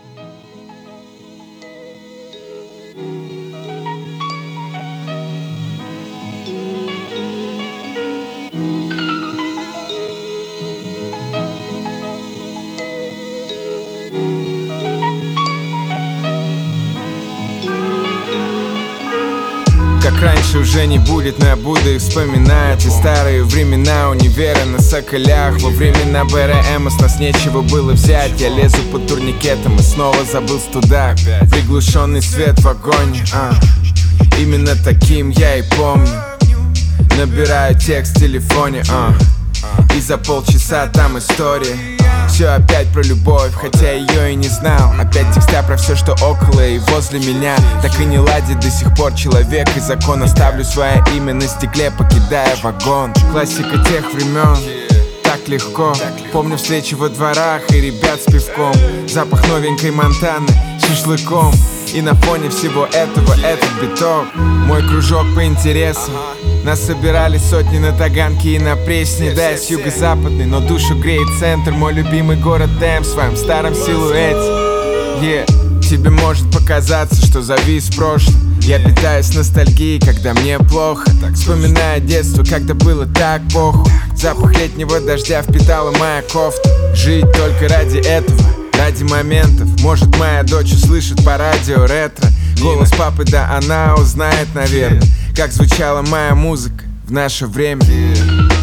Как раньше уже не будет, но я буду их вспоминать. И старые времена универа на Соколях. Во времена БРМ с нас нечего было взять. Я лезу по турникетам и снова забыл студа. Приглушенный свет в вагоне, именно таким я и помню. Набираю текст в телефоне, и за полчаса там история. Все опять про любовь, хотя ее и не знал. Опять текста про все, что около и возле меня. Так и не ладит до сих пор человек и закон. Оставлю свое имя на стекле, покидая вагон. Классика тех времен, так легко. Помню встречи во дворах и ребят с пивком. Запах новенькой Монтаны с шашлыком. И на фоне всего этого этот биток. Мой кружок по интересам. Нас собирали сотни на Таганке и на Пресне. Да, я с юго-западный, но душу греет центр. Мой любимый город М в своем старом силуэте. Тебе может показаться, что завис в прошлом. Я питаюсь ностальгией, когда мне плохо. Вспоминая детство, когда было так похуй. Запах летнего дождя впитала моя кофта. Жить только ради этого, ради моментов. Может, моя дочь услышит по радио ретро голос папы, да она узнает, наверное, как звучала моя музыка в наше время.